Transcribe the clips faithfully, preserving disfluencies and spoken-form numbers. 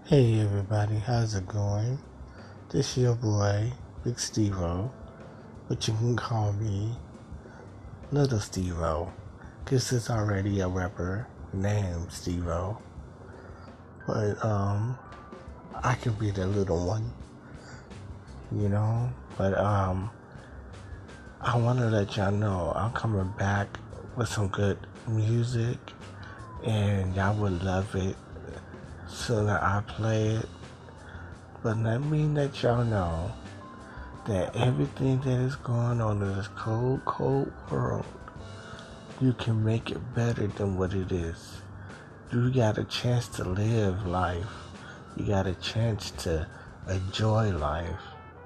Hey everybody, how's it going? This your boy, Big Steve-O, but you can call me Little Steve-O, cause there's already a rapper named Steve-O, but um, I could be the little one, you know, but um, I want to let y'all know I'm coming back with some good music, and y'all would love it sooner I play it, but let me let y'all know that everything that is going on in this cold, cold world, you can make it better than what it is. You got a chance to live life. You got a chance to enjoy life.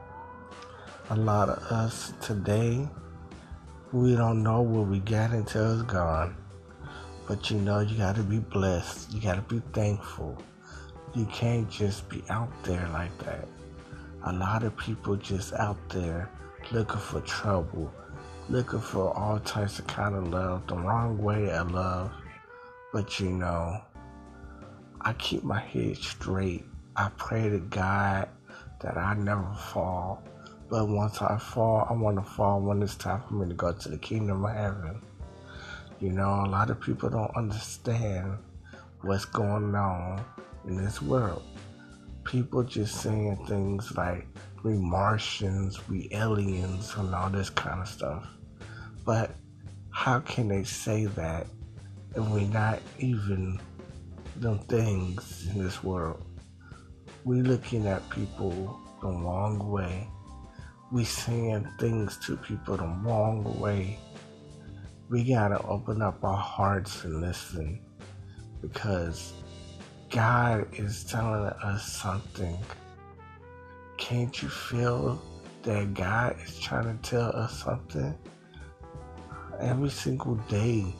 A lot of us today, we don't know where we got until it's gone. But you know, you got to be blessed. You got to be thankful. You can't just be out there like that. A lot of people just out there looking for trouble, looking for all types of kind of love, the wrong way of love. But you know, I keep my head straight. I pray to God that I never fall. But once I fall, I want to fall when it's time for me to go to the kingdom of heaven. You know, a lot of people don't understand what's going on in this world. People just saying things like we Martians, we aliens, and all this kind of stuff. But how can they say that if we're not even them things in this world? We looking at people the wrong way. We saying things to people the wrong way. We gotta open up our hearts and listen, because God is telling us something. Can't you feel that God is trying to tell us something? Every single day,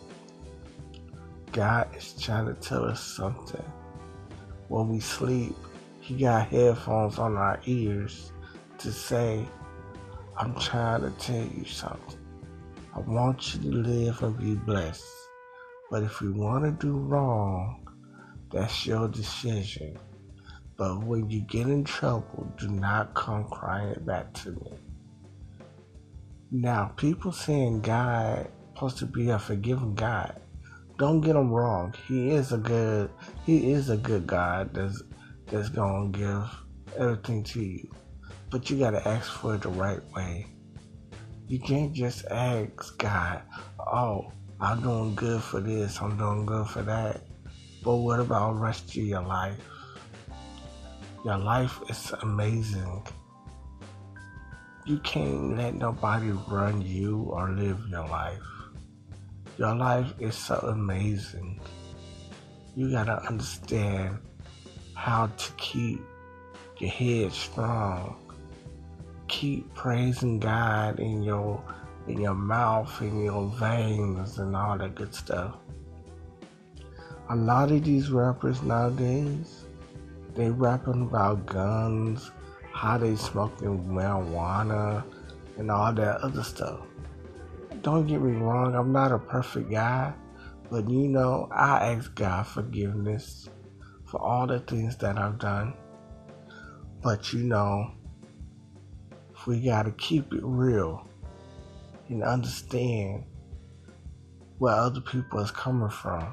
God is trying to tell us something. When we sleep, He got headphones on our ears to say, I'm trying to tell you something. I want you to live and be blessed. But if you want to do wrong, that's your decision. But when you get in trouble, do not come crying back to me. Now, people saying God supposed to be a forgiving God. Don't get him wrong. He is a good, he is a good God that's that's gonna give everything to you. But you gotta ask for it the right way. You can't just ask God, oh, I'm doing good for this, I'm doing good for that. But what about the rest of your life? Your life is amazing. You can't let nobody run you or live your life. Your life is so amazing. You gotta understand how to keep your head strong. Keep praising God in your in your mouth, in your veins, and all that good stuff. A lot of these rappers nowadays, they rapping about guns, how they smoking marijuana, and all that other stuff. Don't get me wrong, I'm not a perfect guy, but you know, I ask God forgiveness for all the things that I've done. But you know, we gotta keep it real and understand where other people is coming from.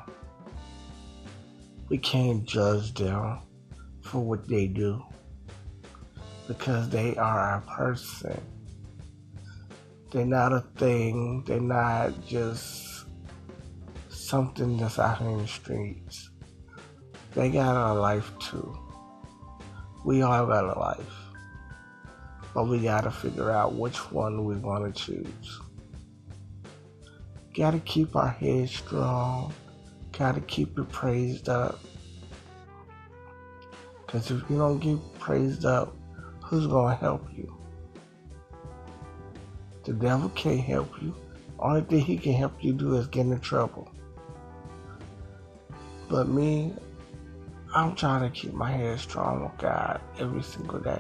We can't judge them for what they do, because they are a person. They're not a thing. They're not just something that's out here in the streets. They got a life too. We all got a life. But we gotta figure out which one we wanna choose. Gotta keep our head strong. Gotta keep it praised up. Because if you don't get praised up, who's gonna help you? The devil can't help you. Only thing he can help you do is get in trouble. But me, I'm trying to keep my head strong with God every single day.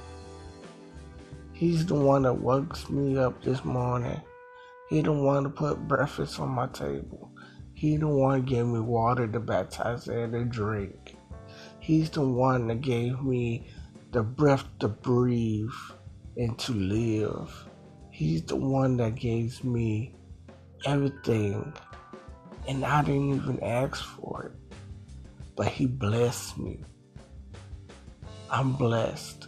He's the one that wakes me up this morning. He the one to put breakfast on my table. He the one gave me water to baptize in and drink. He's the one that gave me the breath to breathe and to live. He's the one that gave me everything, and I didn't even ask for it, but he blessed me. I'm blessed.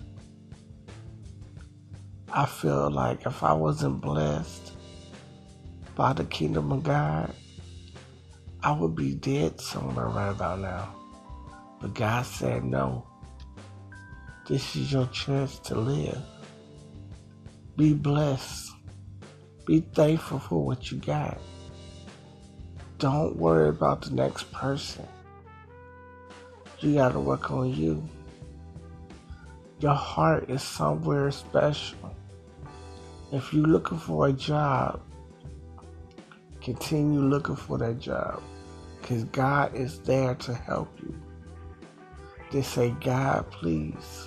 I feel like if I wasn't blessed by the kingdom of God, I would be dead somewhere right about now. But God said, no, this is your chance to live. Be blessed. Be thankful for what you got. Don't worry about the next person. You got to work on you. Your heart is somewhere special. If you're looking for a job, continue looking for that job, because God is there to help you. They say, God, please,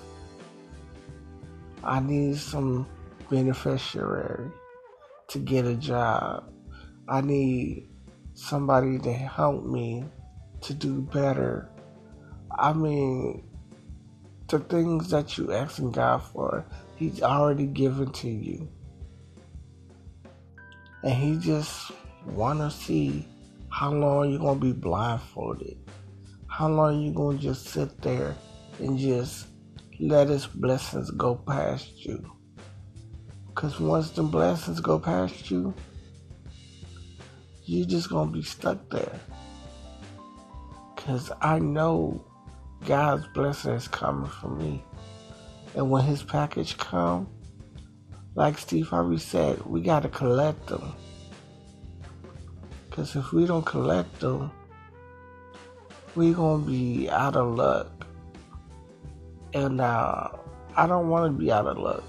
I need some beneficiary to get a job. I need somebody to help me to do better. I mean, the things that you asking God for, He's already given to you. And He just want to see how long you're going to be blindfolded. How long you going to just sit there and just let His blessings go past you. Because once the blessings go past you, you're just going to be stuck there. Because I know God's blessing is coming for me. And when His package come, like Steve Harvey said, we got to collect them. Because if we don't collect them, we're going to be out of luck. And uh, I don't want to be out of luck.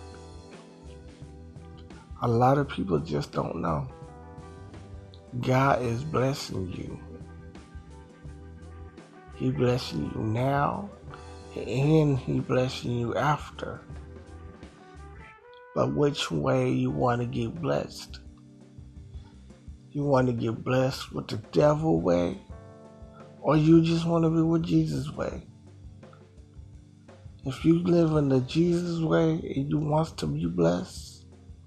A lot of people just don't know. God is blessing you. He blessing you now, and He blessing you after. But which way you want to get blessed? You want to get blessed with the devil way, or you just want to be with Jesus' way? If you live in the Jesus way and you want to be blessed,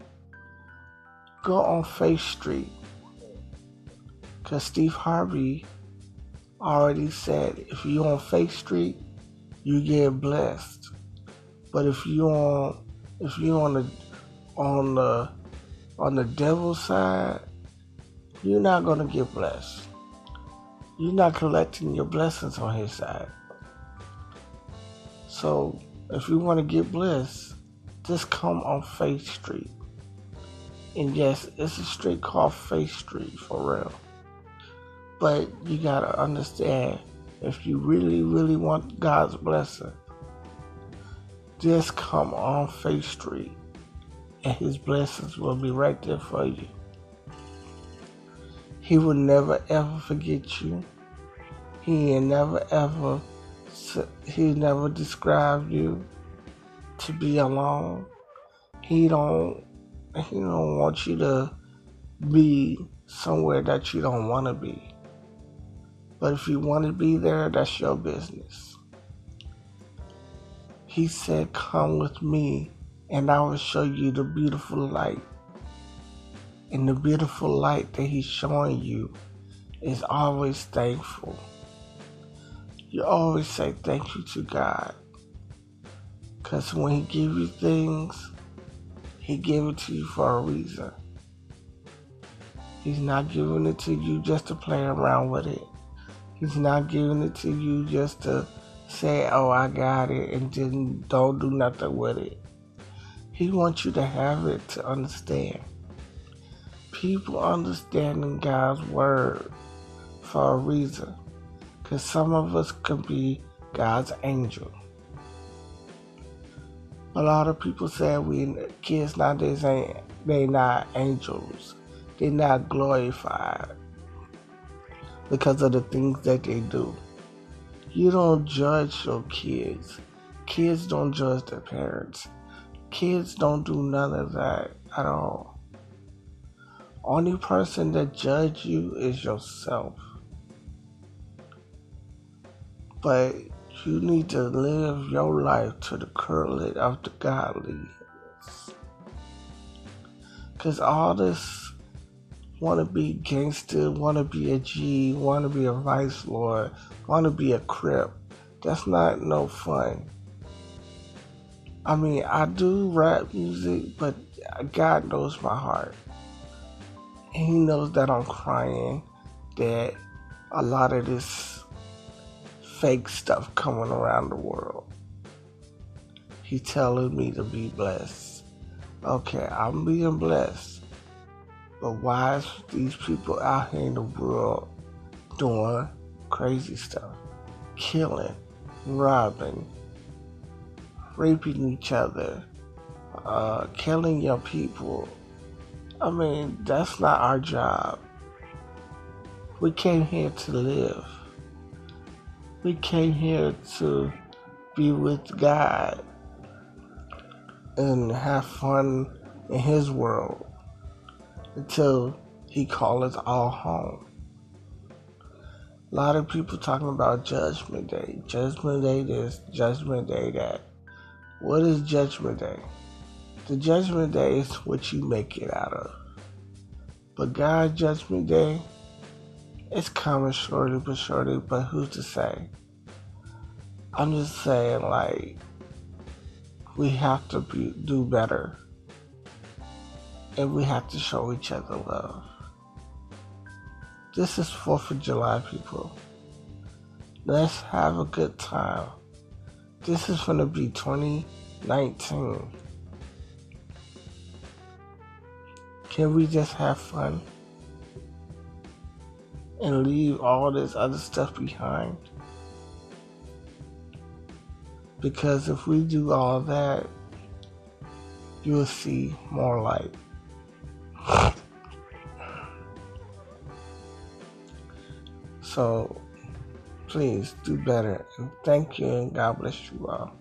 go on Faith Street. Because Steve Harvey already said, if you on Faith Street, you get blessed. But if you on if you on the on the on the devil's side, you're not gonna get blessed. You're not collecting your blessings on his side. So if you want to get blessed, just come on Faith Street. And yes, it's a street called Faith Street for real. But you gotta understand, if you really, really want God's blessing, just come on Faith Street and His blessings will be right there for you. He will never ever forget you. He ain't never ever, he never described you to be alone. He don't, he don't want you to be somewhere that you don't want to be. But if you want to be there, that's your business. He said, come with me and I will show you the beautiful light. And the beautiful light that He's showing you is always thankful. You always say thank you to God. Because when He gives you things, He gave it to you for a reason. He's not giving it to you just to play around with it. He's not giving it to you just to say, oh, I got it, and then don't do nothing with it. He wants you to have it to understand. People understanding God's word for a reason. Because some of us could be God's angel. A lot of people say we kids nowadays ain't, they not angels. They're not glorified because of the things that they do. You don't judge your kids. Kids don't judge their parents. Kids don't do none of that at all. Only person that judge you is yourself. But You need to live your life to the curlet of the godliness. Because all this want to be gangster, want to be a G, want to be a vice lord, want to be a crip, that's not no fun. I mean, I do rap music, but God knows my heart. And He knows that I'm crying, that a lot of this fake stuff coming around the world. He's telling me to be blessed. Okay, I'm being blessed. But why is these people out here in the world doing crazy stuff? Killing, robbing, raping each other, uh, killing young people. I mean, that's not our job. We came here to live. We came here to be with God and have fun in His world until He calls us all home. A lot of people talking about Judgment Day. Judgment Day this, Judgment Day that. What is Judgment Day? The Judgment Day is what you make it out of. But God's Judgment Day, it's coming shortly but shortly, but who's to say? I'm just saying, like, we have to be, do better. And we have to show each other love. This is fourth of July, people. Let's have a good time. This is going to be twenty nineteen. Can we just have fun? And leave all this other stuff behind? Because if we do all that, you'll see more light. So, please do better. And thank you, and God bless you all.